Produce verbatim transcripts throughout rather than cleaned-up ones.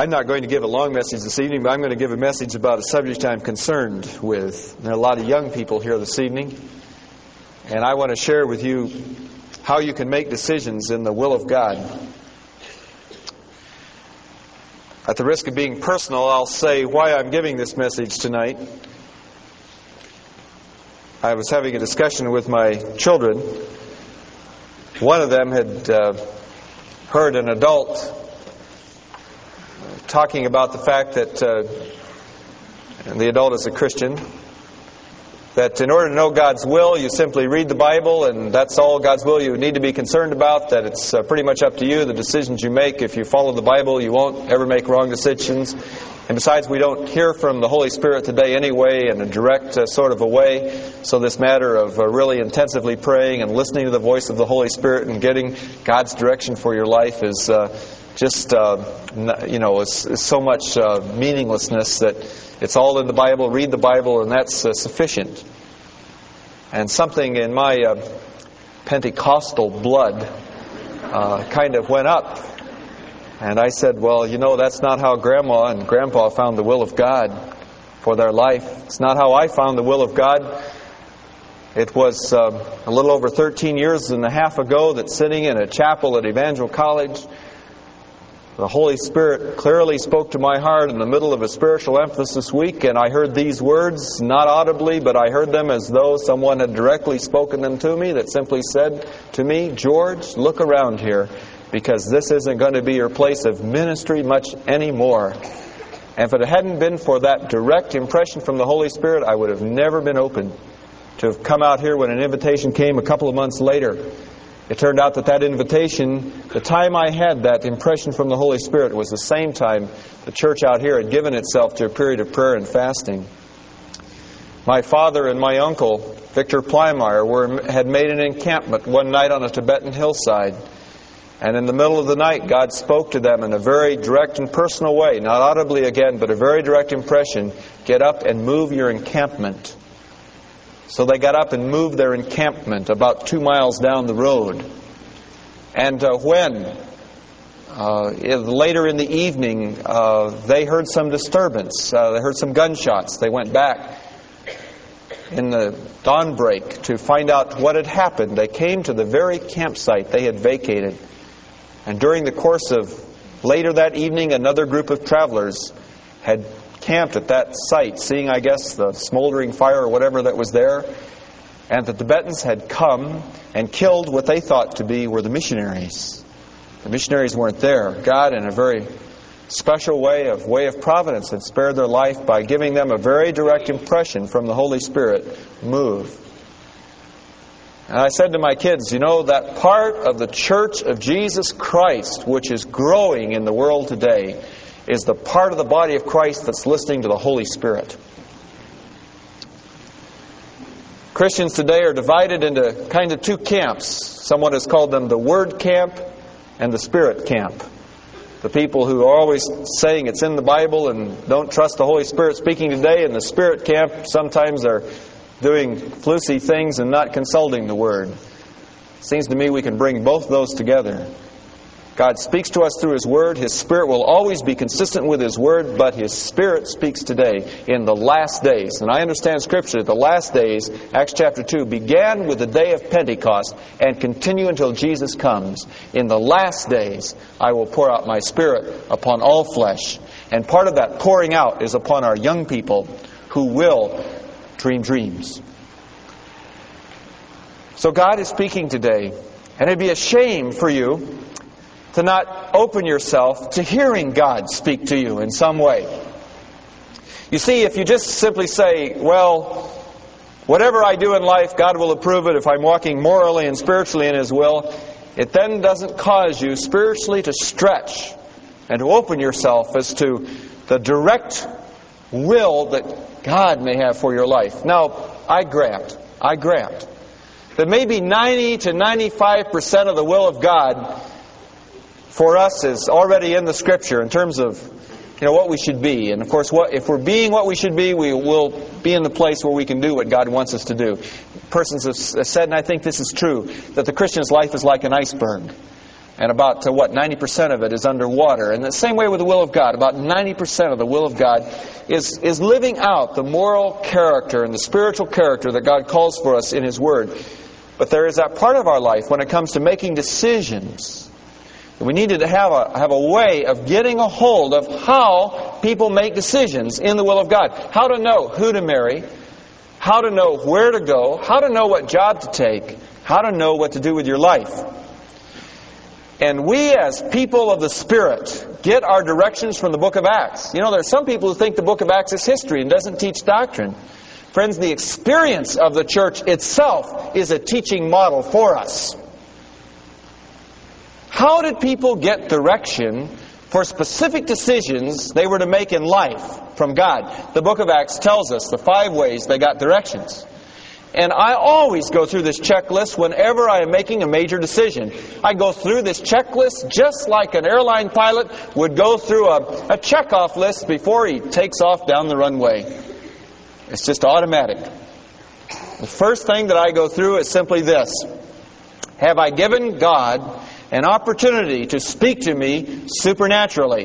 I'm not going to give a long message this evening, but I'm going to give a message about a subject I'm concerned with. There are a lot of young people here this evening, and I want to share with you how you can make decisions in the will of God. At the risk of being personal, I'll say why I'm giving this message tonight. I was having a discussion with my children. One of them had uh, heard an adult talking about the fact that, uh, and the adult is a Christian, that in order to know God's will, you simply read the Bible, and that's all God's will you need to be concerned about, that it's uh, pretty much up to you, the decisions you make. If you follow the Bible, you won't ever make wrong decisions. And besides, we don't hear from the Holy Spirit today anyway in a direct uh, sort of a way. So this matter of uh, really intensively praying and listening to the voice of the Holy Spirit and getting God's direction for your life is uh, just, uh, you know, is, is so much uh, meaninglessness that it's all in the Bible. Read the Bible, and that's uh, sufficient. And something in my uh, Pentecostal blood uh, kind of went up. And I said, well, you know, that's not how Grandma and Grandpa found the will of God for their life. It's not how I found the will of God. It was uh, a little over thirteen years and a half ago that sitting in a chapel at Evangel College, the Holy Spirit clearly spoke to my heart in the middle of a spiritual emphasis week, and I heard these words, not audibly, but I heard them as though someone had directly spoken them to me, that simply said to me, George, look around here, because this isn't going to be your place of ministry much anymore. And if it hadn't been for that direct impression from the Holy Spirit, I would have never been open to have come out here when an invitation came a couple of months later. It turned out that that invitation, the time I had that impression from the Holy Spirit, was the same time the church out here had given itself to a period of prayer and fasting. My father and my uncle, Victor Plymire, were, had made an encampment one night on a Tibetan hillside. And in the middle of the night, God spoke to them in a very direct and personal way, not audibly again, but a very direct impression. Get up and move your encampment. So they got up and moved their encampment about two miles down the road. And uh, when, uh, later in the evening, uh, they heard some disturbance. Uh, they heard some gunshots. They went back in the dawnbreak to find out what had happened. They came to the very campsite they had vacated. And during the course of later that evening, another group of travelers had camped at that site, seeing, I guess, the smoldering fire or whatever that was there. And the Tibetans had come and killed what they thought to be were the missionaries. The missionaries weren't there. God, in a very special way of way of providence, had spared their life by giving them a very direct impression from the Holy Spirit. Move. And I said to my kids, you know, that part of the Church of Jesus Christ which is growing in the world today is the part of the body of Christ that's listening to the Holy Spirit. Christians today are divided into kind of two camps. Someone has called them the Word camp and the Spirit camp. The people who are always saying it's in the Bible and don't trust the Holy Spirit speaking today, and the Spirit camp sometimes are doing flusy things and not consulting the Word. It seems to me we can bring both those together. God speaks to us through His Word. His Spirit will always be consistent with His Word, but His Spirit speaks today in the last days. And I understand Scripture, the last days, Acts chapter two, began with the day of Pentecost and continue until Jesus comes. In the last days, I will pour out my Spirit upon all flesh. And part of that pouring out is upon our young people who will dream dreams. So God is speaking today, and it'd be a shame for you to not open yourself to hearing God speak to you in some way. You see, if you just simply say, well, whatever I do in life, God will approve it if I'm walking morally and spiritually in His will, it then doesn't cause you spiritually to stretch and to open yourself as to the direct will that God may have for your life. Now, I grant, I grant, that maybe ninety to ninety-five percent of the will of God for us is already in the Scripture in terms of, you know, what we should be. And of course, what if we're being what we should be, we will be in the place where we can do what God wants us to do. Persons have said, and I think this is true, that the Christian's life is like an iceberg. And about, uh, what, ninety percent of it is underwater. And the same way with the will of God. About ninety percent of the will of God is, is living out the moral character and the spiritual character that God calls for us in His Word. But there is that part of our life when it comes to making decisions. We need to have a, have a way of getting a hold of how people make decisions in the will of God. How to know who to marry. How to know where to go. How to know what job to take. How to know what to do with your life. And we as people of the Spirit get our directions from the book of Acts. You know, there are some people who think the book of Acts is history and doesn't teach doctrine. Friends, the experience of the church itself is a teaching model for us. How did people get direction for specific decisions they were to make in life from God? The book of Acts tells us the five ways they got directions. And I always go through this checklist whenever I am making a major decision. I go through this checklist just like an airline pilot would go through a, a checkoff list before he takes off down the runway. It's just automatic. The first thing that I go through is simply this. Have I given God an opportunity to speak to me supernaturally?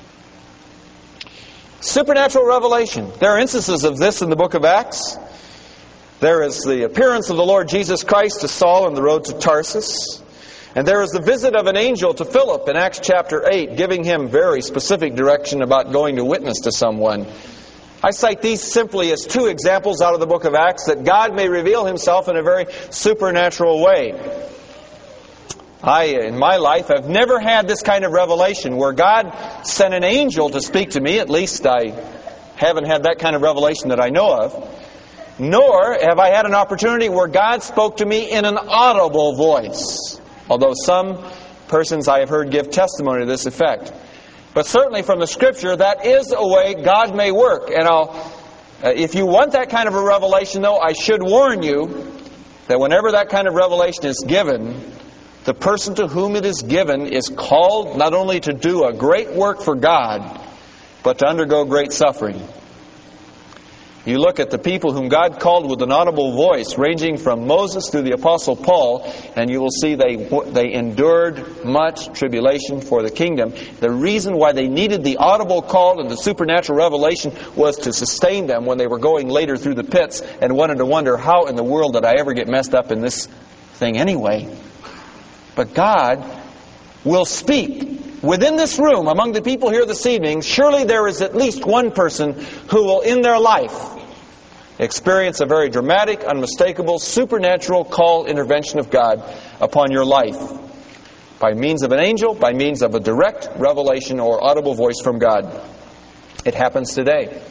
Supernatural revelation. There are instances of this in the book of Acts. There is the appearance of the Lord Jesus Christ to Saul on the road to Tarsus. And there is the visit of an angel to Philip in Acts chapter eight, giving him very specific direction about going to witness to someone. I cite these simply as two examples out of the book of Acts that God may reveal Himself in a very supernatural way. I, in my life, have never had this kind of revelation where God sent an angel to speak to me. At least I haven't had that kind of revelation that I know of. Nor have I had an opportunity where God spoke to me in an audible voice. Although some persons I have heard give testimony to this effect. But certainly from the Scripture, that is a way God may work. And I'll, uh, if you want that kind of a revelation, though, I should warn you that whenever that kind of revelation is given, the person to whom it is given is called not only to do a great work for God, but to undergo great suffering. You look at the people whom God called with an audible voice, ranging from Moses through the Apostle Paul, and you will see they they endured much tribulation for the kingdom. The reason why they needed the audible call and the supernatural revelation was to sustain them when they were going later through the pits and wanted to wonder, how in the world did I ever get messed up in this thing anyway? But God will speak. Within this room, among the people here this evening, surely there is at least one person who will, in their life, experience a very dramatic, unmistakable, supernatural call, intervention of God upon your life. By means of an angel, by means of a direct revelation or audible voice from God. It happens today.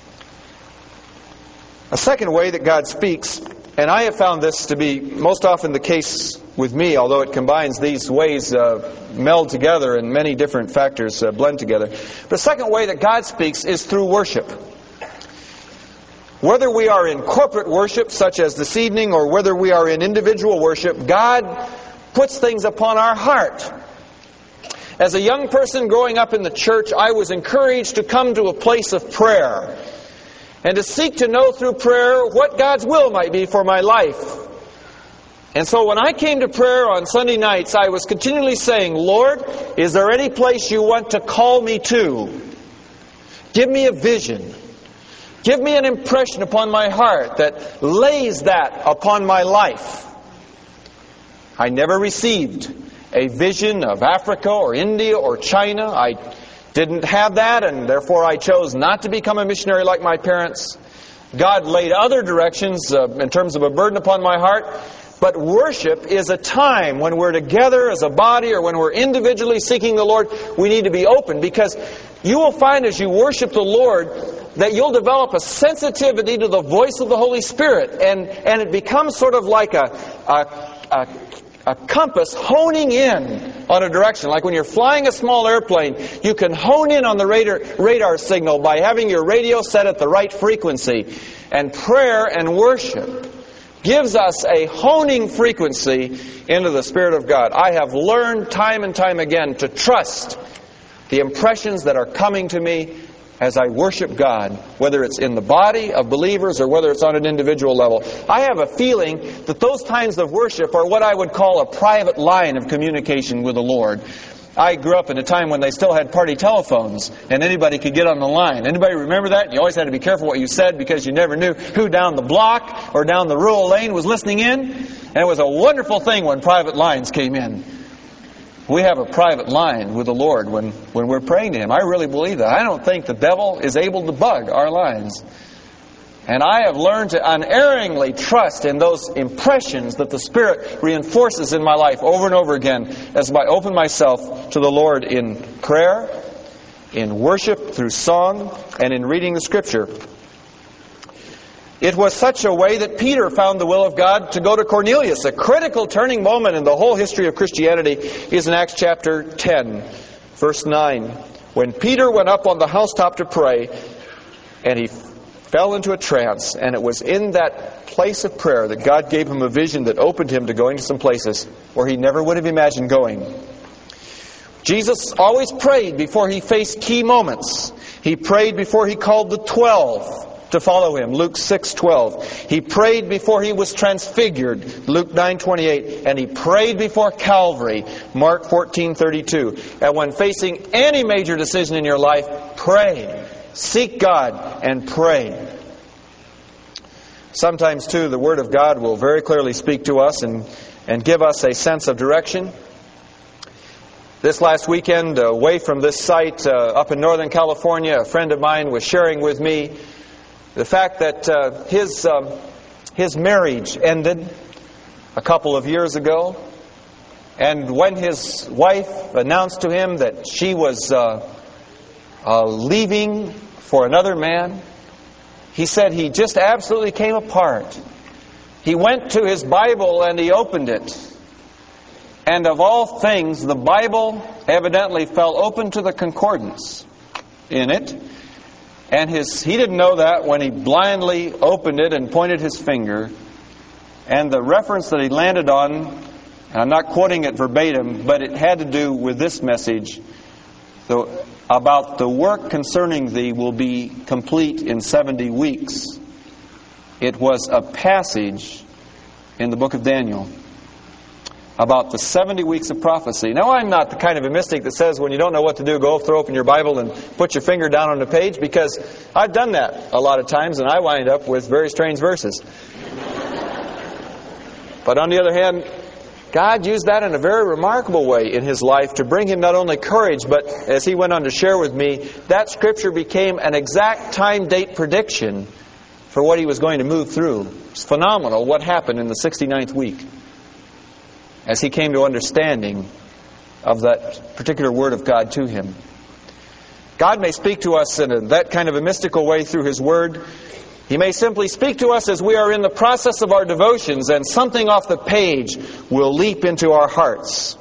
A second way that God speaks, and I have found this to be most often the case with me, although it combines these ways uh, meld together and many different factors uh, blend together. The second way that God speaks is through worship. Whether we are in corporate worship, such as this evening, or whether we are in individual worship, God puts things upon our heart. As a young person growing up in the church, I was encouraged to come to a place of prayer and to seek to know through prayer what God's will might be for my life. And so when I came to prayer on Sunday nights, I was continually saying, Lord, is there any place you want to call me to? Give me a vision. Give me an impression upon my heart that lays that upon my life. I never received a vision of Africa or India or China. I didn't have that, and therefore I chose not to become a missionary like my parents. God laid other directions uh, in terms of a burden upon my heart. But worship is a time when we're together as a body or when we're individually seeking the Lord, we need to be open, because you will find as you worship the Lord that you'll develop a sensitivity to the voice of the Holy Spirit, and, and it becomes sort of like a, a, a, a compass honing in on a direction. Like when you're flying a small airplane, you can hone in on the radar, radar signal by having your radio set at the right frequency. And prayer and worship gives us a honing frequency into the Spirit of God. I have learned time and time again to trust the impressions that are coming to me as I worship God, whether it's in the body of believers or whether it's on an individual level. I have a feeling that those times of worship are what I would call a private line of communication with the Lord. I grew up in a time when they still had party telephones and anybody could get on the line. Anybody remember that? You always had to be careful what you said because you never knew who down the block or down the rural lane was listening in. And it was a wonderful thing when private lines came in. We have a private line with the Lord when, when we're praying to Him. I really believe that. I don't think the devil is able to bug our lines. And I have learned to unerringly trust in those impressions that the Spirit reinforces in my life over and over again as I open myself to the Lord in prayer, in worship through song, and in reading the Scripture. It was such a way that Peter found the will of God to go to Cornelius. A critical turning moment in the whole history of Christianity is in Acts chapter ten, verse nine. When Peter went up on the housetop to pray, and he fell into a trance, and it was in that place of prayer that God gave him a vision that opened him to going to some places where he never would have imagined going. Jesus always prayed before He faced key moments. He prayed before He called the twelve to follow Him, Luke six twelve. He prayed before He was transfigured, Luke nine twenty-eight. And He prayed before Calvary, Mark fourteen thirty-two. And when facing any major decision in your life, pray. Seek God and pray. Sometimes, too, the Word of God will very clearly speak to us and, and give us a sense of direction. This last weekend, away from this site, uh, up in Northern California, a friend of mine was sharing with me the fact that uh, his, uh, his marriage ended a couple of years ago. And when his wife announced to him that she was uh, uh, leaving for another man, he said he just absolutely came apart. He went to his Bible and he opened it. And of all things, the Bible evidently fell open to the concordance in it. And his he didn't know that when he blindly opened it and pointed his finger. And the reference that he landed on, and I'm not quoting it verbatim, but it had to do with this message. So, about the work concerning thee will be complete in seventy weeks. It was a passage in the book of Daniel about the seventy weeks of prophecy. Now, I'm not the kind of a mystic that says when you don't know what to do, go throw open your Bible and put your finger down on the page, because I've done that a lot of times and I wind up with very strange verses. But on the other hand, God used that in a very remarkable way in his life to bring him not only courage, but as he went on to share with me, that Scripture became an exact time date prediction for what he was going to move through. It's phenomenal what happened in the sixty-ninth week as he came to understanding of that particular Word of God to him. God may speak to us in a, that kind of a mystical way through His Word. He may simply speak to us as we are in the process of our devotions, and something off the page will leap into our hearts.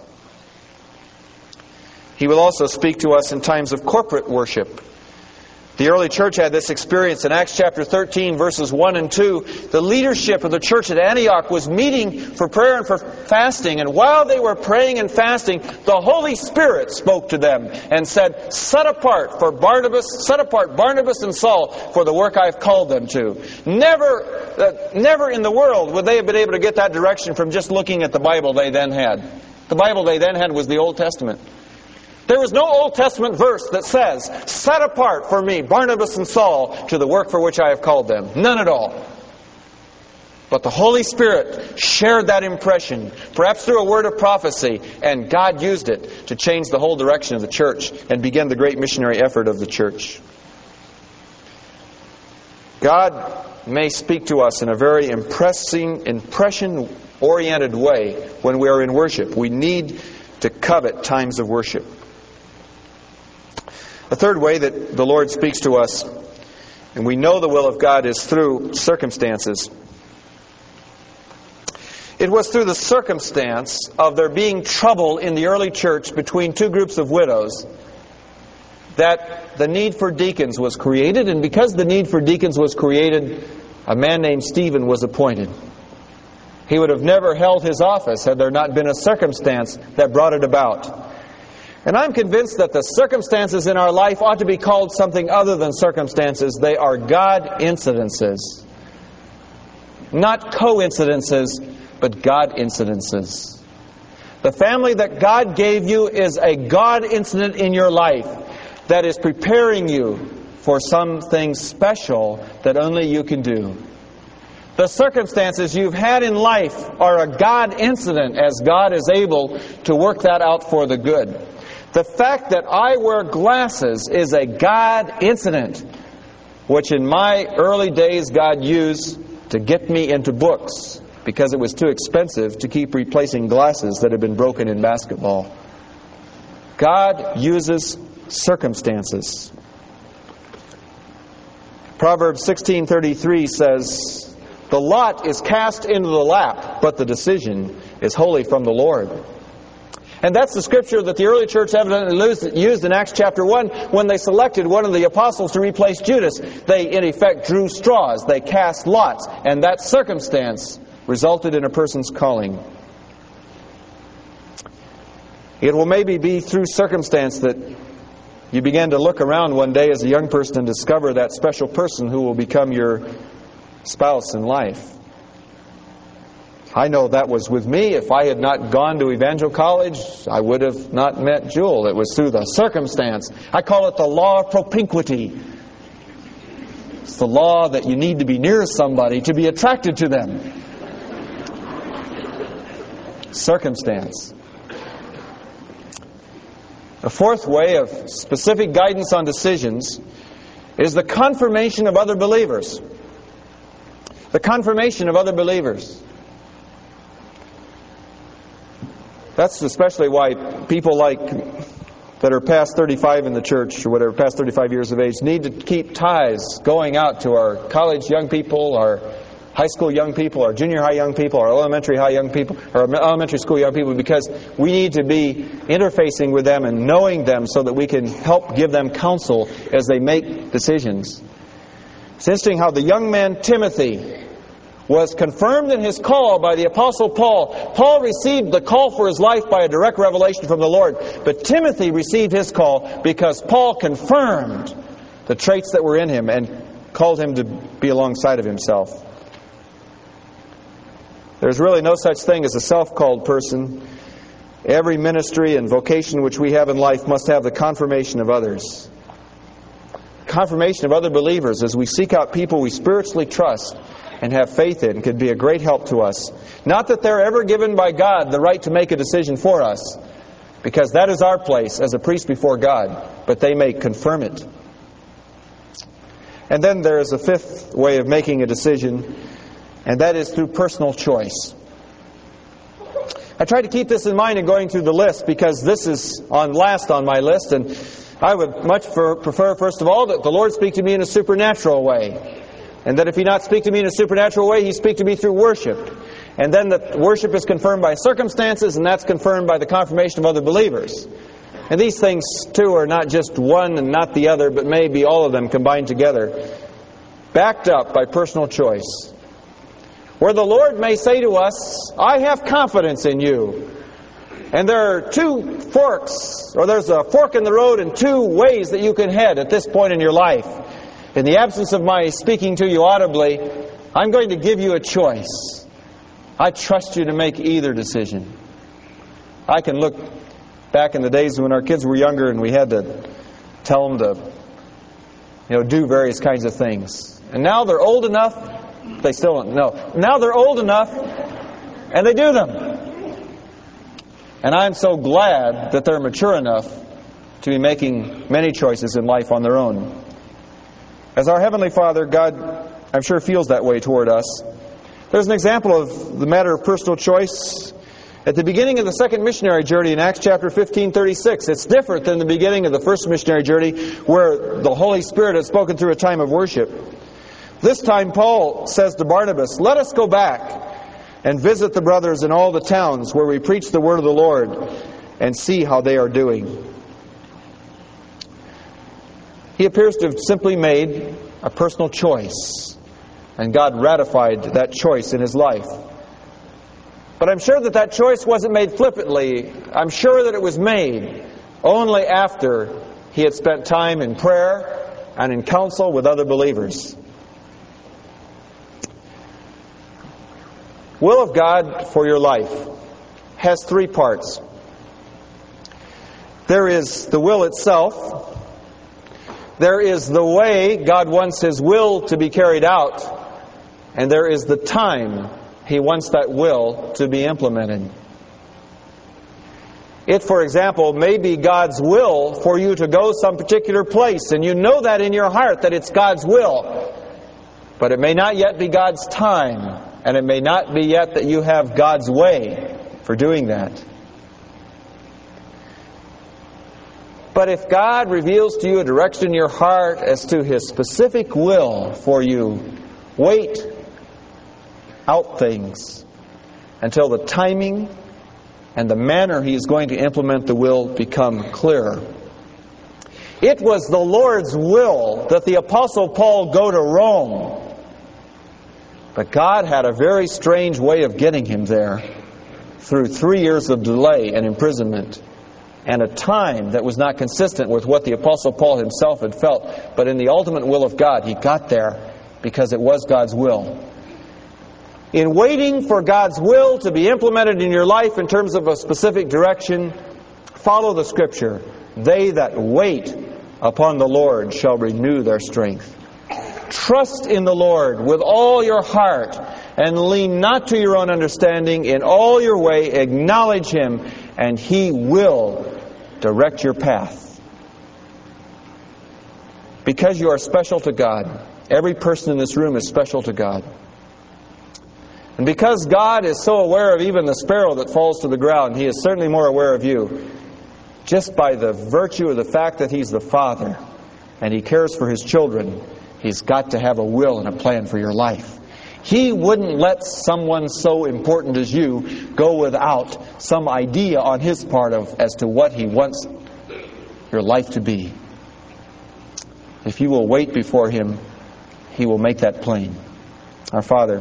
He will also speak to us in times of corporate worship. The early church had this experience in Acts chapter thirteen, verses one and two. The leadership of the church at Antioch was meeting for prayer and for fasting. And while they were praying and fasting, the Holy Spirit spoke to them and said, Set apart for Barnabas, set apart Barnabas and Saul for the work I've called them to. Never, uh, never in the world would they have been able to get that direction from just looking at the Bible they then had. The Bible they then had was the Old Testament. There was no Old Testament verse that says, Set apart for me Barnabas and Saul to the work for which I have called them. None at all. But the Holy Spirit shared that impression, perhaps through a word of prophecy, and God used it to change the whole direction of the church and begin the great missionary effort of the church. God may speak to us in a very impressing, impression-oriented way when we are in worship. We need to covet times of worship. A third way that the Lord speaks to us, and we know the will of God, is through circumstances. It was through the circumstance of there being trouble in the early church between two groups of widows that the need for deacons was created, and because the need for deacons was created, a man named Stephen was appointed. He would have never held his office had there not been a circumstance that brought it about. And I'm convinced that the circumstances in our life ought to be called something other than circumstances. They are God incidences. Not coincidences, but God incidences. The family that God gave you is a God incident in your life that is preparing you for something special that only you can do. The circumstances you've had in life are a God incident, as God is able to work that out for the good. The fact that I wear glasses is a God incident, which in my early days God used to get me into books because it was too expensive to keep replacing glasses that had been broken in basketball. God uses circumstances. Proverbs sixteen thirty-three says, "The lot is cast into the lap, but the decision is wholly from the Lord." And that's the scripture that the early church evidently used in Acts chapter one when they selected one of the apostles to replace Judas. They, in effect, drew straws. They cast lots. And that circumstance resulted in a person's calling. It will maybe be through circumstance that you begin to look around one day as a young person and discover that special person who will become your spouse in life. I know that was with me. If I had not gone to Evangel College, I would have not met Jewel. It was through the circumstance. I call it the law of propinquity. It's the law that you need to be near somebody to be attracted to them. Circumstance. A fourth way of specific guidance on decisions is the confirmation of other believers. The confirmation of other believers. That's especially why people like that are past thirty-five in the church, or whatever, past thirty-five years of age, need to keep ties going out to our college young people, our high school young people, our junior high young people, our elementary high young people, or elementary school young people, because we need to be interfacing with them and knowing them so that we can help give them counsel as they make decisions. It's interesting how the young man Timothy was confirmed in his call by the Apostle Paul. Paul received the call for his life by a direct revelation from the Lord. But Timothy received his call because Paul confirmed the traits that were in him and called him to be alongside of himself. There's really no such thing as a self-called person. Every ministry and vocation which we have in life must have the confirmation of others. Confirmation of other believers as we seek out people we spiritually trust and have faith in could be a great help to us. Not that they're ever given by God the right to make a decision for us, because that is our place as a priest before God, but they may confirm it. And then there is a fifth way of making a decision, and that is through personal choice. I tried to keep this in mind in going through the list, because this is on last on my list, and I would much prefer, first of all, that the Lord speak to me in a supernatural way. And that if He not speak to me in a supernatural way, He speak to me through worship. And then that worship is confirmed by circumstances, and that's confirmed by the confirmation of other believers. And these things, too, are not just one and not the other, but maybe all of them combined together, backed up by personal choice. Where the Lord may say to us, I have confidence in you. And there are two forks, or there's a fork in the road and two ways that you can head at this point in your life. In the absence of my speaking to you audibly, I'm going to give you a choice. I trust you to make either decision. I can look back in the days when our kids were younger and we had to tell them to, you know, do various kinds of things. And now they're old enough, they still don't know. Now they're old enough, and they do them. And I'm so glad that they're mature enough to be making many choices in life on their own. As our Heavenly Father, God, I'm sure, feels that way toward us. There's an example of the matter of personal choice at the beginning of the second missionary journey in Acts chapter fifteen thirty-six. It's different than the beginning of the first missionary journey where the Holy Spirit had spoken through a time of worship. This time Paul says to Barnabas, let us go back and visit the brothers in all the towns where we preach the word of the Lord and see how they are doing. He appears to have simply made a personal choice, and God ratified that choice in his life. But I'm sure that that choice wasn't made flippantly. I'm sure that it was made only after he had spent time in prayer and in counsel with other believers. Will of God for your life has three parts. There is the will itself. There is the way God wants His will to be carried out. And there is the time He wants that will to be implemented. It, for example, may be God's will for you to go some particular place, and you know that in your heart that it's God's will. But it may not yet be God's time, and it may not be yet that you have God's way for doing that. But if God reveals to you a direction in your heart as to His specific will for you, wait out things until the timing and the manner He is going to implement the will become clearer. It was the Lord's will that the Apostle Paul go to Rome. But God had a very strange way of getting him there through three years of delay and imprisonment and a time that was not consistent with what the Apostle Paul himself had felt. But in the ultimate will of God, he got there because it was God's will. In waiting for God's will to be implemented in your life in terms of a specific direction, follow the Scripture. They that wait upon the Lord shall renew their strength. Trust in the Lord with all your heart and lean not to your own understanding. In all your way acknowledge Him, and He will direct your path. Because you are special to God. Every person in this room is special to God. And because God is so aware of even the sparrow that falls to the ground, He is certainly more aware of you. Just by the virtue of the fact that He's the Father and He cares for His children, He's got to have a will and a plan for your life. He wouldn't let someone so important as you go without some idea on His part of as to what He wants your life to be. If you will wait before Him, He will make that plain. Our Father,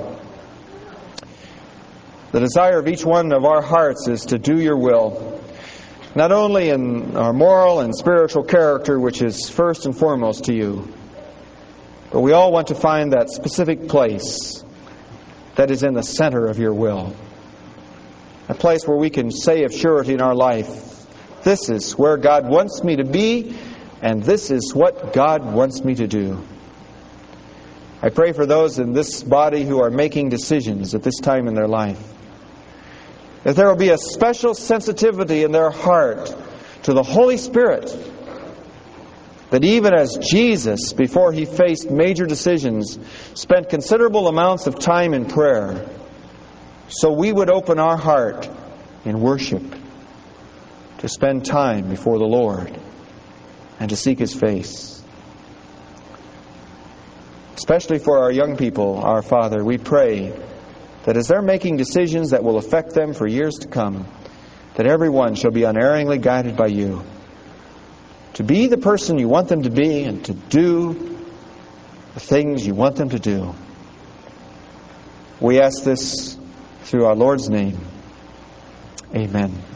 the desire of each one of our hearts is to do your will, not only in our moral and spiritual character, which is first and foremost to you, but we all want to find that specific place that is in the center of your will. A place where we can say of surety in our life, this is where God wants me to be, and this is what God wants me to do. I pray for those in this body who are making decisions at this time in their life, that there will be a special sensitivity in their heart to the Holy Spirit, that even as Jesus, before He faced major decisions, spent considerable amounts of time in prayer, so we would open our heart in worship to spend time before the Lord and to seek His face. Especially for our young people, our Father, we pray that as they're making decisions that will affect them for years to come, that everyone shall be unerringly guided by you to be the person you want them to be and to do the things you want them to do. We ask this through our Lord's name. Amen.